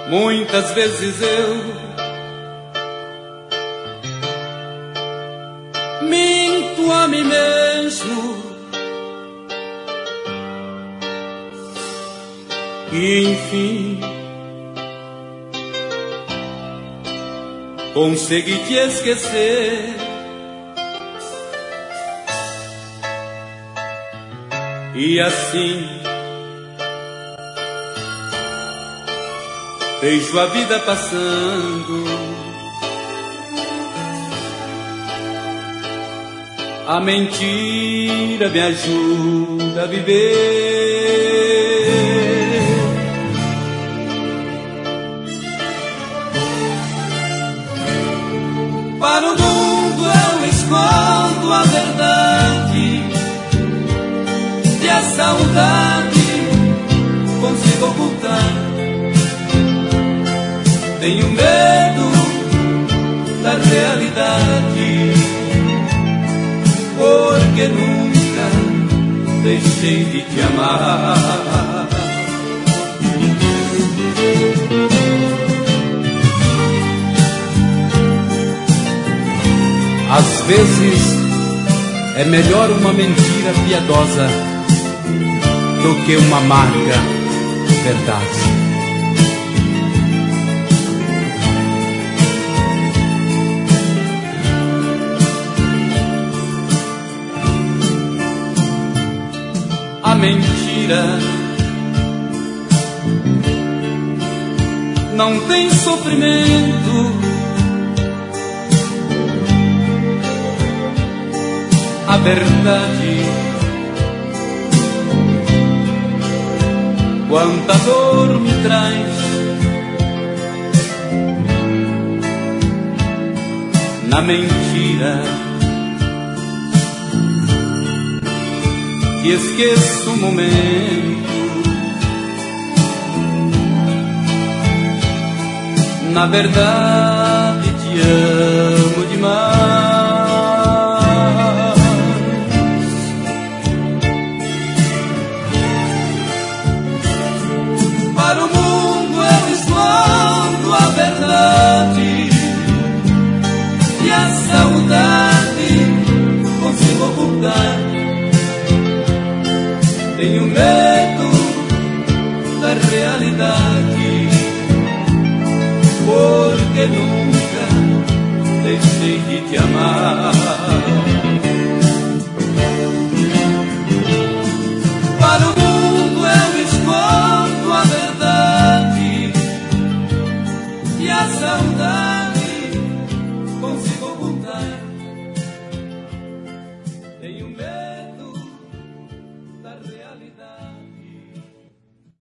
Muitas vezes eu minto a mim mesmo e enfim consegui te esquecer. E assim vejo a vida passando, a mentira me ajuda a viver. Para o mundo eu escondo a verdade, e a saudade consigo ocultar. Tenho medo da realidade, porque nunca deixei de te amar. Às vezes é melhor uma mentira piedosa do que uma amarga verdade. A mentira não tem sofrimento, a verdade quanta dor me traz. Na mentira que esqueço o momento, na verdade te amo demais. Para o mundo eu escondo a verdade, e a saudade consigo ocultar. Tenho medo